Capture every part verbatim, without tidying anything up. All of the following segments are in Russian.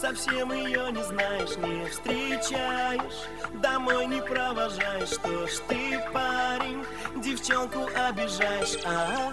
Совсем ее не знаешь, не встречаешь, домой не провожаешь. Что ж ты, парень, девчонку обижаешь, а?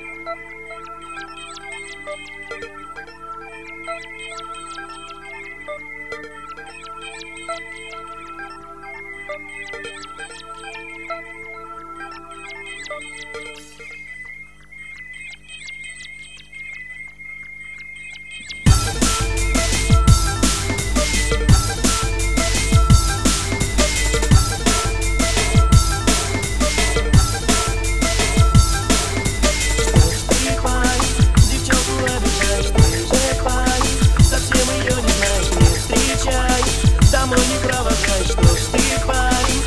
Домой не провожаешь, что ж ты, парень?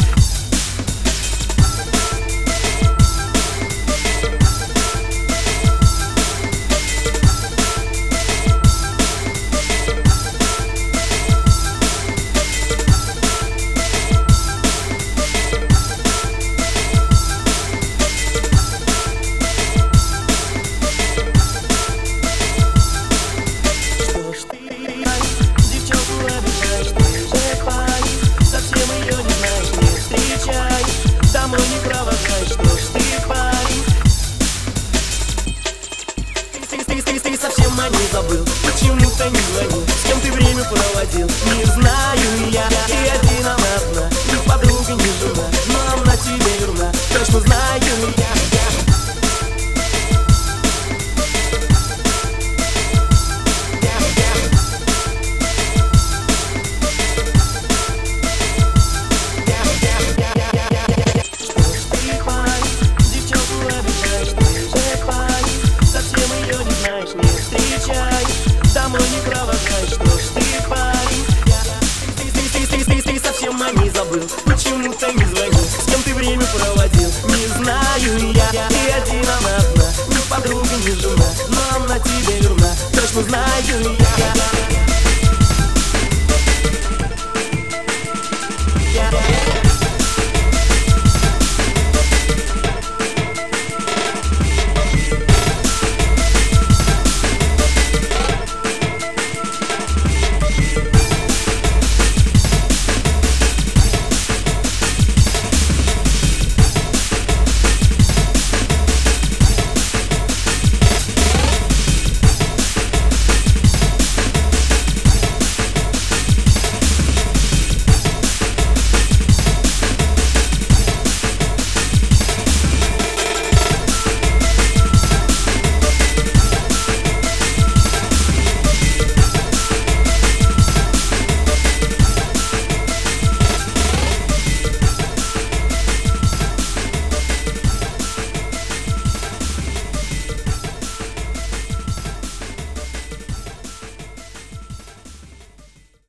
Что ж ты, девчонку обижаешь, ты же парень? Совсем ее не знаешь, не встречаешь, домой не провожаешь, что ж ты, парень? Ты, ты, ты, ты совсем о ней забыл, почему-то не звонил, с кем ты время проводил, не знаю я. Ты один, она одна, ни подруга, ни жена, но она тебе верна, точно знаю я. Домой не провожаешь, что ж ты, парень? Ты, ты, ты, ты, ты, ты совсем о ней забыл, почему-то не звонил, с кем ты время проводил, не знаю я. Ты один, она одна, ни подруга, ни жена, но она тебе верна, точно знаю я.